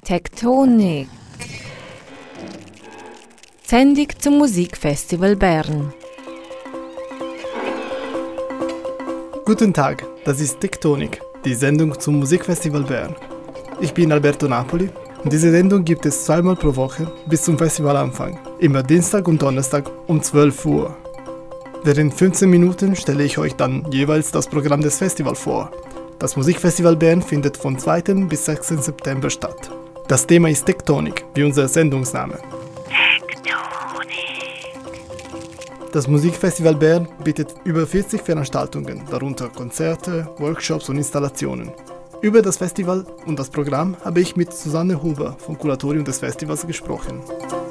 Tektonik. Sendung zum Musikfestival Bern. Guten Tag, das ist Tektonik, die Sendung zum Musikfestival Bern. Ich bin Alberto Napoli und diese Sendung gibt es zweimal pro Woche bis zum Festivalanfang, immer Dienstag und Donnerstag um 12 Uhr. Während 15 Minuten stelle ich euch dann jeweils das Programm des Festivals vor. Das Musikfestival Bern findet von 2. bis 6. September statt. Das Thema ist Tektonik, wie unser Sendungsname. Das Musikfestival Bern bietet über 40 Veranstaltungen, darunter Konzerte, Workshops und Installationen. Über das Festival und das Programm habe ich mit Susanne Huber vom Kuratorium des Festivals gesprochen.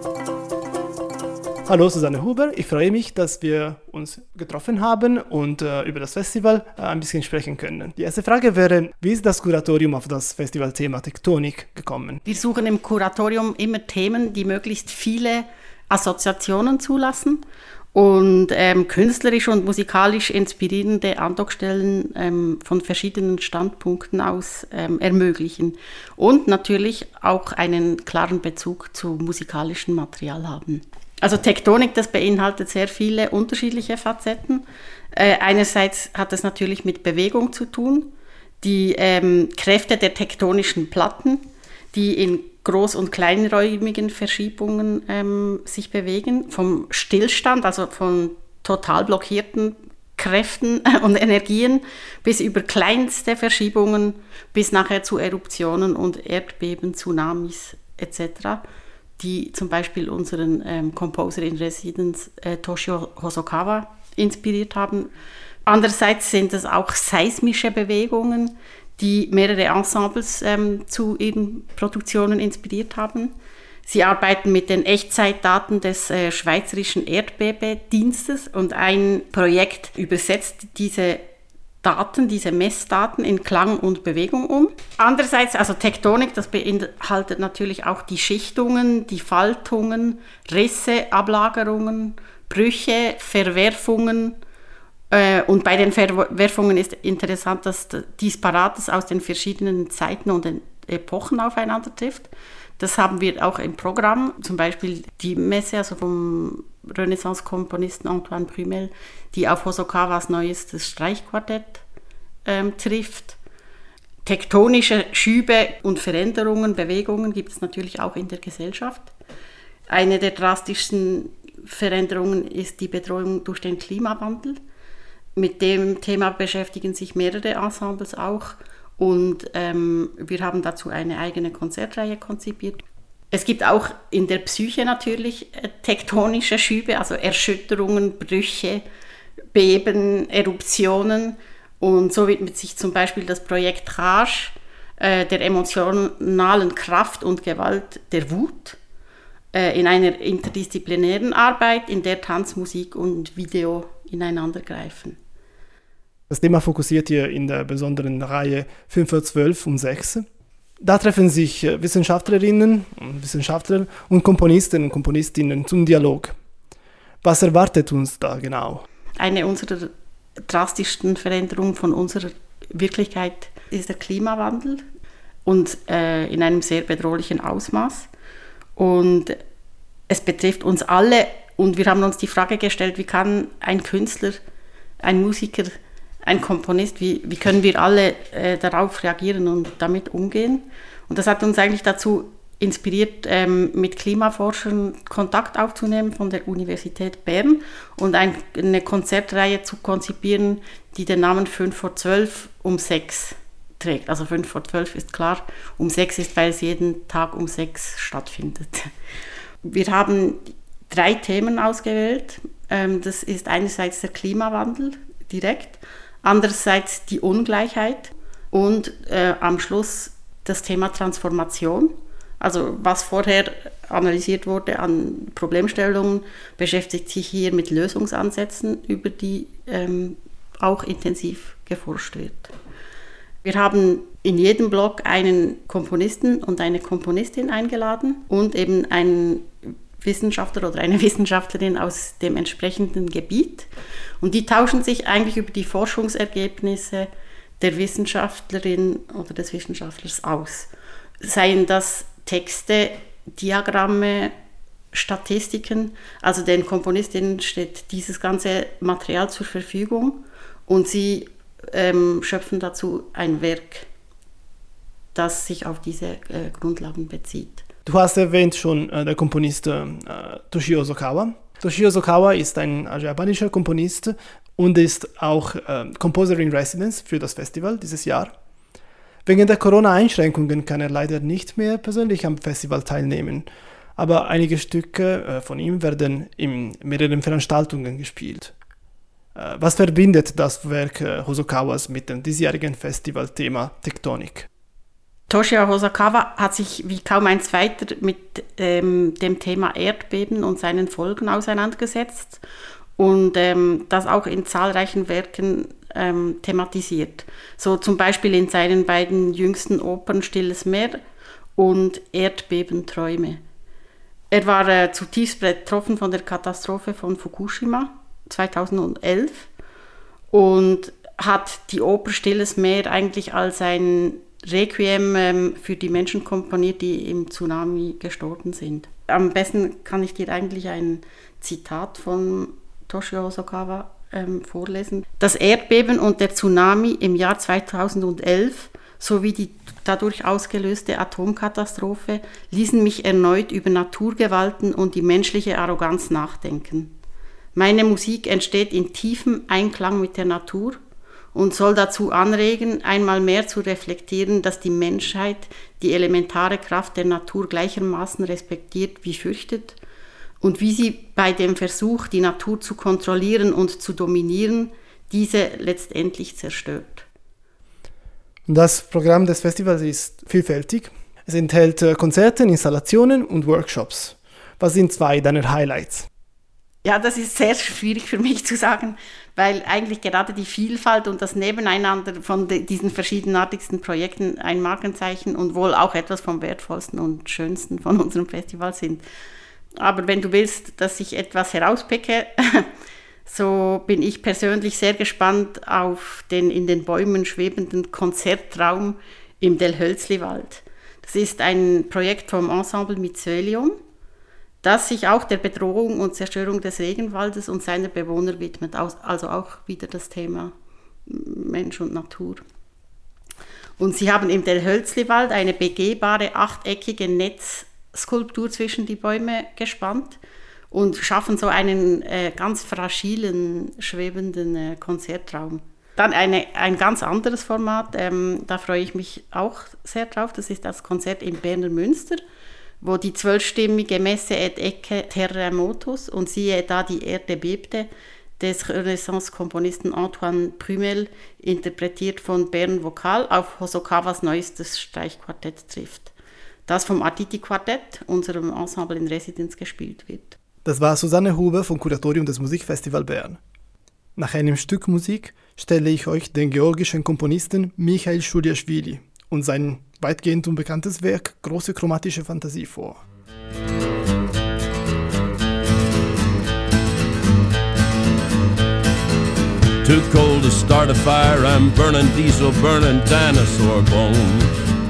Hallo Susanne Huber, ich freue mich, dass wir uns getroffen haben und über das Festival ein bisschen sprechen können. Die erste Frage wäre, wie ist das Kuratorium auf das Festivalthema Tektonik gekommen? Wir suchen im Kuratorium immer Themen, die möglichst viele Assoziationen zulassen und künstlerisch und musikalisch inspirierende Andockstellen von verschiedenen Standpunkten aus ermöglichen und natürlich auch einen klaren Bezug zu musikalischem Material haben. Also Tektonik, das beinhaltet sehr viele unterschiedliche Facetten. Einerseits hat es natürlich mit Bewegung zu tun, die Kräfte der tektonischen Platten, die in groß- und kleinräumigen Verschiebungen sich bewegen, vom Stillstand, also von total blockierten Kräften und Energien, bis über kleinste Verschiebungen, bis nachher zu Eruptionen und Erdbeben, Tsunamis etc., die zum Beispiel unseren Composer in Residence Toshio Hosokawa inspiriert haben. Andererseits sind es auch seismische Bewegungen, die mehrere Ensembles zu ihren Produktionen inspiriert haben. Sie arbeiten mit den Echtzeitdaten des Schweizerischen Erdbebedienstes und ein Projekt übersetzt diese Daten, diese Messdaten in Klang und Bewegung um. Andererseits, also Tektonik, das beinhaltet natürlich auch die Schichtungen, die Faltungen, Risse, Ablagerungen, Brüche, Verwerfungen. Und bei den Verwerfungen ist interessant, dass Disparates aus den verschiedenen Zeiten und Epochen aufeinander trifft. Das haben wir auch im Programm, zum Beispiel die Messe also vom Renaissance-Komponisten Antoine Brumel, die auf Hosokawas neuestes Streichquartett trifft. Tektonische Schübe und Veränderungen, Bewegungen gibt es natürlich auch in der Gesellschaft. Eine der drastischsten Veränderungen ist die Bedrohung durch den Klimawandel. Mit dem Thema beschäftigen sich mehrere Ensembles auch. Und wir haben dazu eine eigene Konzertreihe konzipiert. Es gibt auch in der Psyche natürlich tektonische Schübe, also Erschütterungen, Brüche, Beben, Eruptionen. Und so widmet sich zum Beispiel das Projekt Rage der emotionalen Kraft und Gewalt der Wut in einer interdisziplinären Arbeit, in der Tanz, Musik und Video ineinandergreifen. Das Thema fokussiert ihr in der besonderen Reihe 5 vor 12 um 6. Da treffen sich Wissenschaftlerinnen und Wissenschaftler und Komponisten und Komponistinnen zum Dialog. Was erwartet uns da genau? Eine unserer drastischsten Veränderungen von unserer Wirklichkeit ist der Klimawandel und in einem sehr bedrohlichen Ausmaß. Und es betrifft uns alle und wir haben uns die Frage gestellt, wie kann ein Künstler, ein Musiker, ein Komponist, wie können wir alle darauf reagieren und damit umgehen? Und das hat uns eigentlich dazu inspiriert, mit Klimaforschern Kontakt aufzunehmen von der Universität Bern und eine Konzertreihe zu konzipieren, die den Namen 5 vor 12 um 6 trägt. Also 5 vor 12 ist klar, um 6 ist, weil es jeden Tag um 6 stattfindet. Wir haben 3 Themen ausgewählt. Das ist einerseits der Klimawandel direkt, andererseits die Ungleichheit und am Schluss das Thema Transformation. Also was vorher analysiert wurde an Problemstellungen, beschäftigt sich hier mit Lösungsansätzen, über die auch intensiv geforscht wird. Wir haben in jedem Block einen Komponisten und eine Komponistin eingeladen und eben einen Wissenschaftler oder eine Wissenschaftlerin aus dem entsprechenden Gebiet. Und die tauschen sich eigentlich über die Forschungsergebnisse der Wissenschaftlerin oder des Wissenschaftlers aus. Seien das Texte, Diagramme, Statistiken. Also den Komponistinnen steht dieses ganze Material zur Verfügung und sie schöpfen dazu ein Werk, das sich auf diese Grundlagen bezieht. Du hast erwähnt schon der Komponist Toshio Hosokawa. Toshio Hosokawa ist ein japanischer Komponist und ist auch Composer in Residence für das Festival dieses Jahr. Wegen der Corona-Einschränkungen kann er leider nicht mehr persönlich am Festival teilnehmen, aber einige Stücke von ihm werden in mehreren Veranstaltungen gespielt. Was verbindet das Werk Hosokawas mit dem diesjährigen Festivalthema Tektonik? Toshio Hosokawa hat sich wie kaum ein zweiter mit dem Thema Erdbeben und seinen Folgen auseinandergesetzt und das auch in zahlreichen Werken thematisiert. So zum Beispiel in seinen beiden jüngsten Opern Stilles Meer und Erdbebenträume. Er war zutiefst betroffen von der Katastrophe von Fukushima 2011 und hat die Oper Stilles Meer eigentlich als ein Requiem für die Menschen komponiert, die im Tsunami gestorben sind. Am besten kann ich dir eigentlich ein Zitat von Toshio Hosokawa vorlesen. Das Erdbeben und der Tsunami im Jahr 2011 sowie die dadurch ausgelöste Atomkatastrophe ließen mich erneut über Naturgewalten und die menschliche Arroganz nachdenken. Meine Musik entsteht in tiefem Einklang mit der Natur und soll dazu anregen, einmal mehr zu reflektieren, dass die Menschheit die elementare Kraft der Natur gleichermaßen respektiert wie fürchtet und wie sie bei dem Versuch, die Natur zu kontrollieren und zu dominieren, diese letztendlich zerstört. Das Programm des Festivals ist vielfältig. Es enthält Konzerte, Installationen und Workshops. Was sind zwei deiner Highlights? Ja, das ist sehr schwierig für mich zu sagen, weil eigentlich gerade die Vielfalt und das Nebeneinander von diesen verschiedenartigsten Projekten ein Markenzeichen und wohl auch etwas vom Wertvollsten und Schönsten von unserem Festival sind. Aber wenn du willst, dass ich etwas herauspicke, so bin ich persönlich sehr gespannt auf den in den Bäumen schwebenden Konzertraum im Delhölzli-Wald. Das ist ein Projekt vom Ensemble Mycelium, das sich auch der Bedrohung und Zerstörung des Regenwaldes und seiner Bewohner widmet, also auch wieder das Thema Mensch und Natur. Und sie haben im Delhölzli-Wald eine begehbare achteckige Netzskulptur zwischen die Bäume gespannt und schaffen so einen ganz fragilen, schwebenden Konzertraum. Dann ein ganz anderes Format, da freue ich mich auch sehr drauf, das ist das Konzert im Berner Münster, wo die 12-stimmige Messe et Ecce Terremotus und siehe da die Erde bebte des Renaissance-Komponisten Antoine Prümel, interpretiert von Bern Vokal, auf Hosokawas neuestes Streichquartett trifft, das vom Arditi-Quartett, unserem Ensemble in Residenz, gespielt wird. Das war Susanne Huber vom Kuratorium des Musikfestival Bern. Nach einem Stück Musik stelle ich euch den georgischen Komponisten Michail Schuliaschwili und sein weitgehend unbekanntes Werk Große chromatische Fantasie vor. Too cold to start a fire, I'm burning diesel, burning dinosaur bones.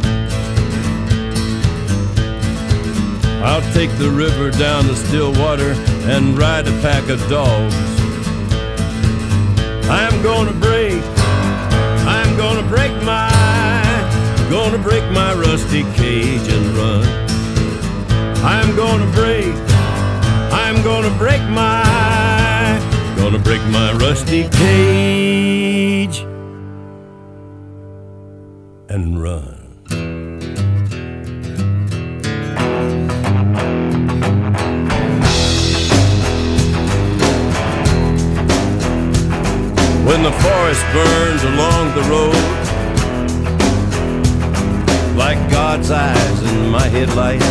I'll take the river down to Stillwater and ride a pack of dogs. I'm gonna break my rusty cage and run. I'm gonna break my rusty cage and run. When the forest burns along the road, like God's eyes in my headlights,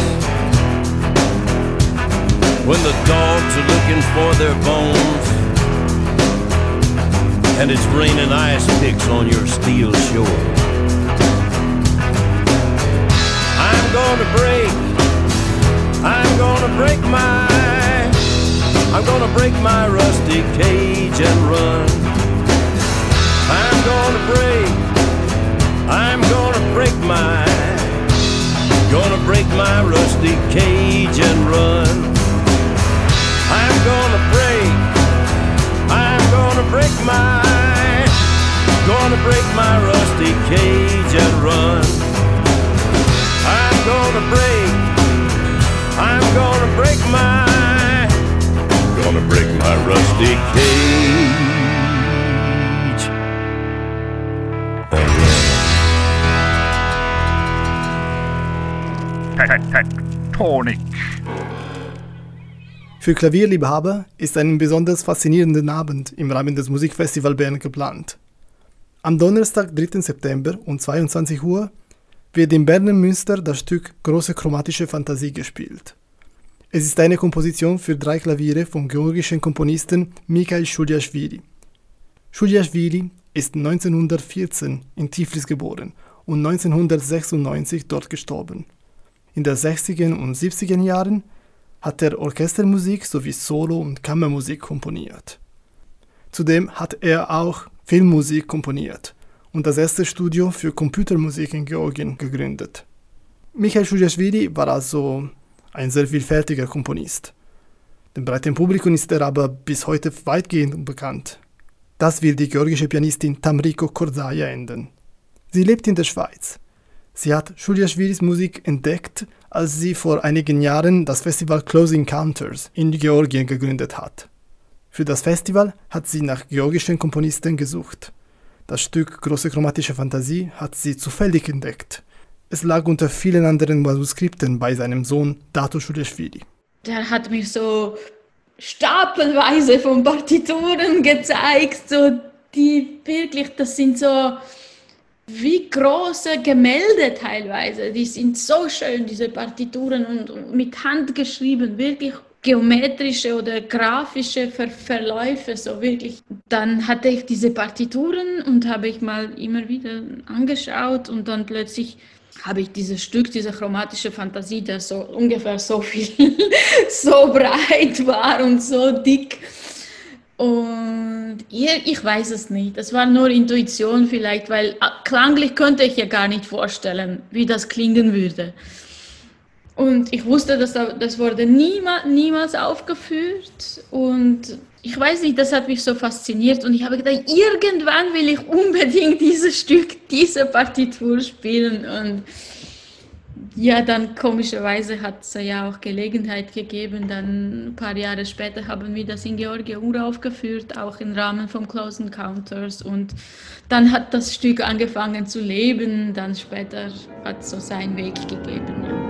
when the dogs are looking for their bones, and it's raining ice picks on your steel shore, I'm gonna break my rusty cage and run. I'm gonna break Gonna break my rusty cage and run. I'm gonna break my rusty cage and run. I'm gonna break my rusty cage and run. Tektonic. Für Klavierliebhaber ist ein besonders faszinierender Abend im Rahmen des Musikfestival Bern geplant. Am Donnerstag, 3. September um 22 Uhr wird im Berner Münster das Stück Große chromatische Fantasie gespielt. Es ist eine Komposition für 3 Klaviere vom georgischen Komponisten Mikhail Schuliaschwili. Schuliaschwili ist 1914 in Tiflis geboren und 1996 dort gestorben. In den 60er und 70er Jahren hat er Orchestermusik sowie Solo- und Kammermusik komponiert. Zudem hat er auch Filmmusik komponiert und das erste Studio für Computermusik in Georgien gegründet. Mikhail Schuliaschwili war also ein sehr vielfältiger Komponist. Dem breiten Publikum ist er aber bis heute weitgehend unbekannt. Das will die georgische Pianistin Tamriko Korzaia ändern. Sie lebt in der Schweiz. Sie hat Schuliaschwilis Musik entdeckt, als sie vor einigen Jahren das Festival Close Encounters in Georgien gegründet hat. Für das Festival hat sie nach georgischen Komponisten gesucht. Das Stück Große chromatische Fantasie hat sie zufällig entdeckt. Es lag unter vielen anderen Manuskripten bei seinem Sohn Dato Schuliaschwili. Der hat mir so stapelweise von Partituren gezeigt, so die wirklich, das sind so wie große Gemälde teilweise. Die sind so schön, diese Partituren, und mit Hand geschrieben, wirklich geometrische oder grafische Verläufe, so wirklich. Dann hatte ich diese Partituren und habe ich mal immer wieder angeschaut, und dann plötzlich habe ich dieses Stück, diese chromatische Fantasie, der so ungefähr so viel, so breit war und so dick. Und ich weiß es nicht, das war nur Intuition vielleicht, weil klanglich könnte ich ja gar nicht vorstellen, wie das klingen würde. Und ich wusste, dass das wurde niemals aufgeführt, und ich weiß nicht, das hat mich so fasziniert, und ich habe gedacht, irgendwann will ich unbedingt dieses Stück, diese Partitur spielen. Und ja, dann komischerweise hat es ja auch Gelegenheit gegeben. Dann ein paar Jahre später haben wir das in Georgien uraufgeführt, auch im Rahmen von Close Encounters. Und dann hat das Stück angefangen zu leben. Dann später hat es so seinen Weg gegeben. Ja.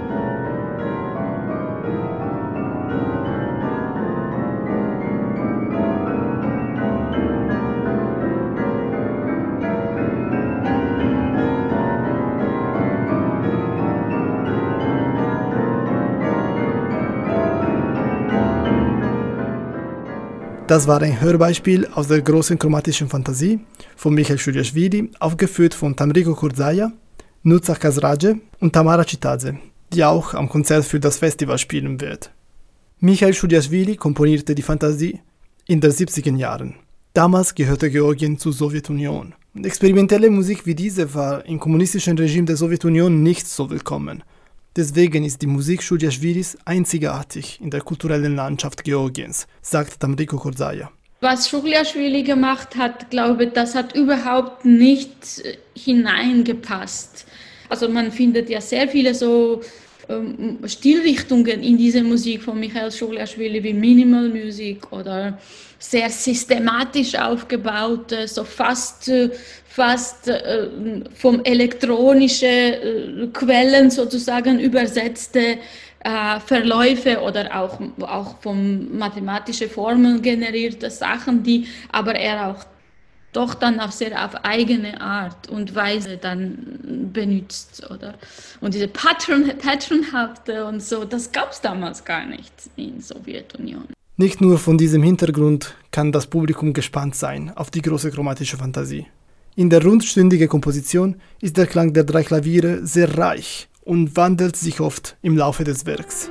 Das war ein Hörbeispiel aus der Großen chromatischen Fantasie von Mikhail Schuliaschwili, aufgeführt von Tamriko Korzaia, Nuzha Kazradze und Tamara Chitadze, die auch am Konzert für das Festival spielen wird. Mikhail Schuliaschwili komponierte die Fantasie in den 70er Jahren. Damals gehörte Georgien zur Sowjetunion. Experimentelle Musik wie diese war im kommunistischen Regime der Sowjetunion nicht so willkommen. Deswegen ist die Musik Schuliaschwilis einzigartig in der kulturellen Landschaft Georgiens, sagt Tamriko Korzaia. Was Schuliaschwili gemacht hat, glaube ich, das hat überhaupt nicht hineingepasst. Also man findet ja sehr viele so Stilrichtungen in dieser Musik von Mikhail Schuliaschwili wie Minimal Music oder sehr systematisch aufgebaute, so fast vom elektronischen Quellen sozusagen übersetzte Verläufe oder auch von mathematischen Formeln generierte Sachen, die aber er auch doch dann auf eigene Art und Weise dann benutzt, oder? Und diese Patternhafte und so, das gab es damals gar nicht in der Sowjetunion. Nicht nur von diesem Hintergrund kann das Publikum gespannt sein auf die große chromatische Fantasie. In der rundstündigen Komposition ist der Klang der 3 Klaviere sehr reich und wandelt sich oft im Laufe des Werks.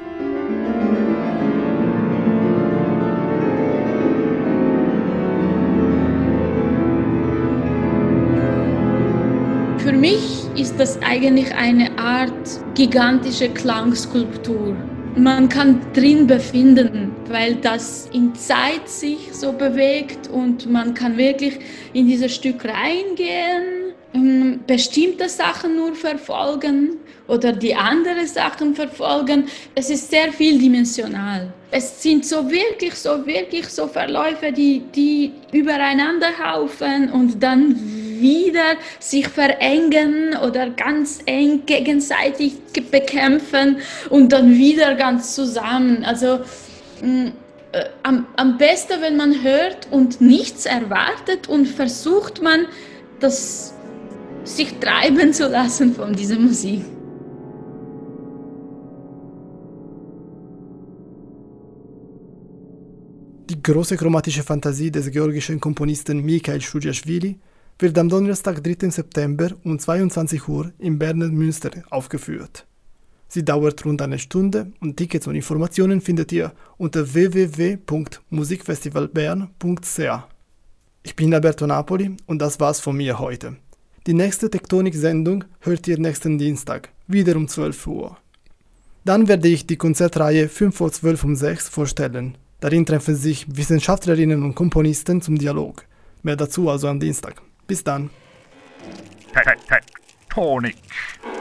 Für mich ist das eigentlich eine Art gigantische Klangskulptur. Man kann drin befinden, weil das in Zeit sich so bewegt und man kann wirklich in dieses Stück reingehen, bestimmte Sachen nur verfolgen oder die anderen Sachen verfolgen. Es ist sehr vieldimensional. Es sind wirklich so Verläufe, die übereinander haufen und dann wieder sich verengen oder ganz eng gegenseitig bekämpfen und dann wieder ganz zusammen. Also am besten, wenn man hört und nichts erwartet und versucht man, das sich treiben zu lassen von dieser Musik. Die große chromatische Fantasie des georgischen Komponisten Mikhail Schujaschwili wird am Donnerstag, 3. September um 22 Uhr im Berner Münster aufgeführt. Sie dauert rund eine Stunde und Tickets und Informationen findet ihr unter www.musikfestivalbern.ch. Ich bin Alberto Napoli und das war's von mir heute. Die nächste Tektonik-Sendung hört ihr nächsten Dienstag, wieder um 12 Uhr. Dann werde ich die Konzertreihe 5 vor 12 um 6 vorstellen. Darin treffen sich Wissenschaftlerinnen und Komponisten zum Dialog. Mehr dazu also am Dienstag. Bis dann. Tektonik.